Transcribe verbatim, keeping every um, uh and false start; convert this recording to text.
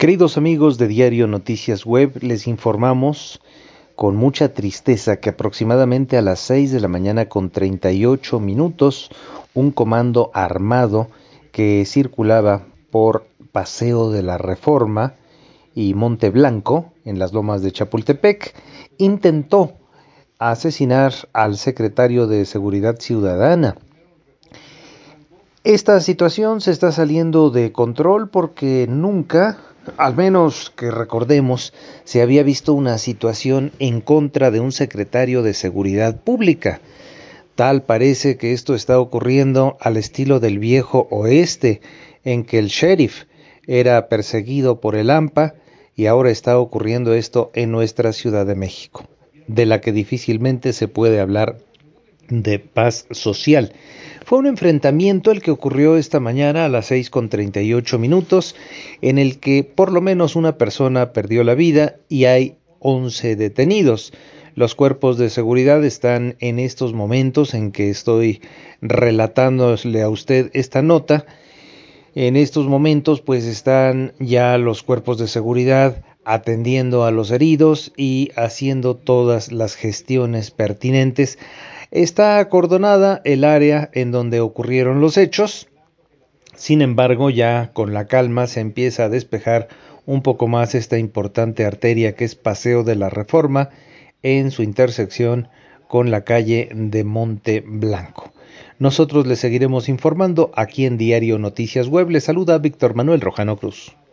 Queridos amigos de Diario Noticias Web, les informamos con mucha tristeza que aproximadamente a las seis de la mañana con treinta y ocho minutos, un comando armado que circulaba por Paseo de la Reforma y Monte Blanco, en las lomas de Chapultepec, intentó asesinar al secretario de Seguridad Ciudadana. Esta situación se está saliendo de control porque nunca, al menos que recordemos, se había visto una situación en contra de un secretario de Seguridad Pública. Tal parece que esto está ocurriendo al estilo del viejo oeste, en que el sheriff era perseguido por el AMPA y ahora está ocurriendo esto en nuestra Ciudad de México, de la que difícilmente se puede hablar de paz social. Fue un enfrentamiento el que ocurrió esta mañana a las seis con treinta y ocho minutos, en el que por lo menos una persona perdió la vida y hay once detenidos. Los cuerpos de seguridad están en estos momentos en que estoy relatándole a usted esta nota. En estos momentos pues están ya los cuerpos de seguridad atendiendo a los heridos y haciendo todas las gestiones pertinentes. Está acordonada el área en donde ocurrieron los hechos. Sin embargo, ya con la calma se empieza a despejar un poco más esta importante arteria que es Paseo de la Reforma en su intersección con la calle de Monte Blanco. Nosotros les seguiremos informando aquí en Diario Noticias Web. Les saluda Víctor Manuel Rojano Cruz.